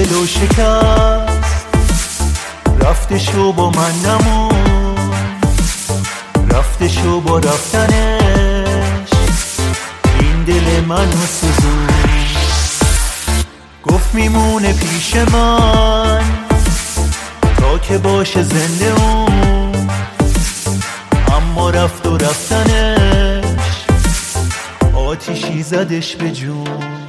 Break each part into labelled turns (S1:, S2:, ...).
S1: دلو شکست، رفتشو با من نمون، رفتشو با رفتنش این دل منو سوزون. گفت میمونه پیش من تا که باشه زنده اون، اما رفت و رفتنش آتیشی زدش به جون.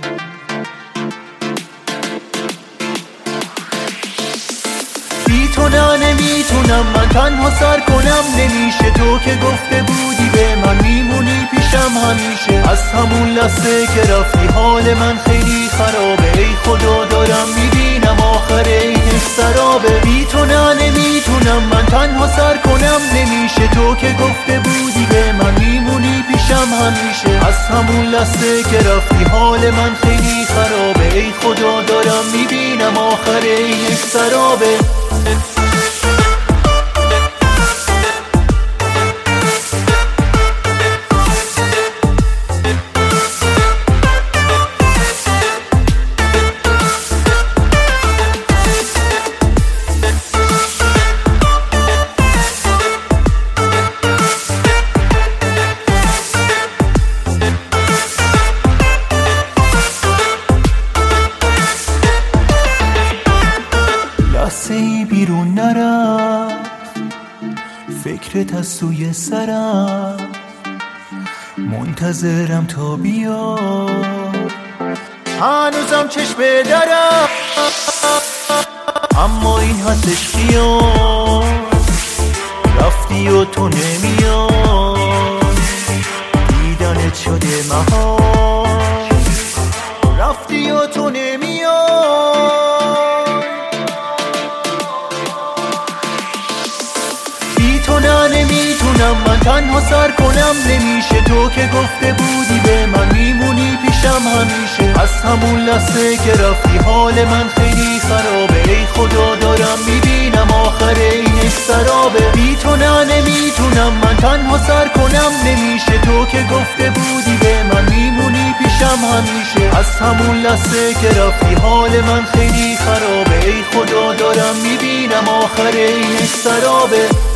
S1: بی تو نه نمیتونم من تنها سر کنم، نمیشه تو که گفته بودی به من میمونی پیشم همیشه. از همون لحظه که رفتی حال من خیلی خرابه، ای خدا دارم میبینم آخر این سرابه. بی تو نه نمیتونم من تنها سر کنم، نمیشه تو که گفته بودی به من میمونی پیشم همیشه. از همون لحظه که رفتی حال من خیلی خرابه، ای خدا دارم میبینم آخر این سرابه. لحظه‌ای بیرون نرفت فکرت از سوی سرم، منتظرم تا بیاد هنوزم چشم درم، اما این هستش خیال رفتی و تو نمیای، دیدنت شده محال رفتی و تو نمیای. تو نه نمیتونم من تنها سر کنم، نمیشه تو که گفته بودی به من میمونی پیشم همیشه. از همون لحظه که رفتی حال من خیلی خرابه، ای خدا دارم میبینم آخر این سرابه. بی تو نه نمیتونم من تنها سر کنم، نمیشه تو که گفته بودی به من میمونی پیشم همیشه. از همون لحظه که رفتی حال من خیلی خرابه، ای خدا دارم میبینم آخر این سرابه.